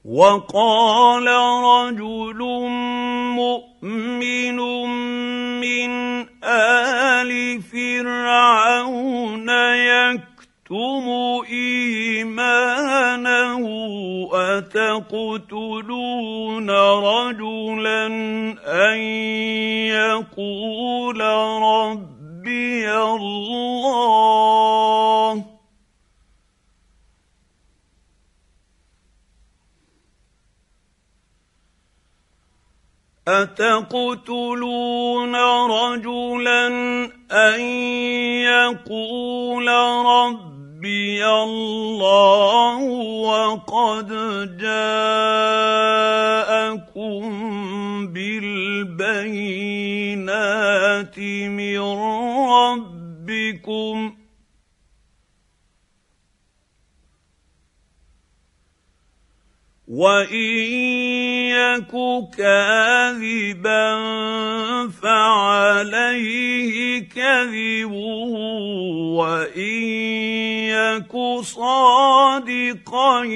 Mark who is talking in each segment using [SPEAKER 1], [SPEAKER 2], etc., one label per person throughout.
[SPEAKER 1] وقال رجل مؤمن من آل فرعون يكتم إيمانه أتقتلون رجلا أن يقول ربي الله أتقتلون رجلا أن يقول ربي الله وقد جاءكم بالبينات من ربكم وإن يك كاذبا فعليه كذبه وإن يك صادقا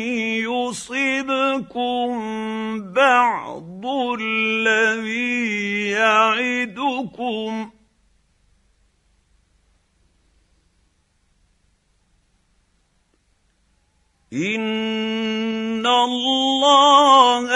[SPEAKER 1] يصبكم بعض الذي يعدكم إن الله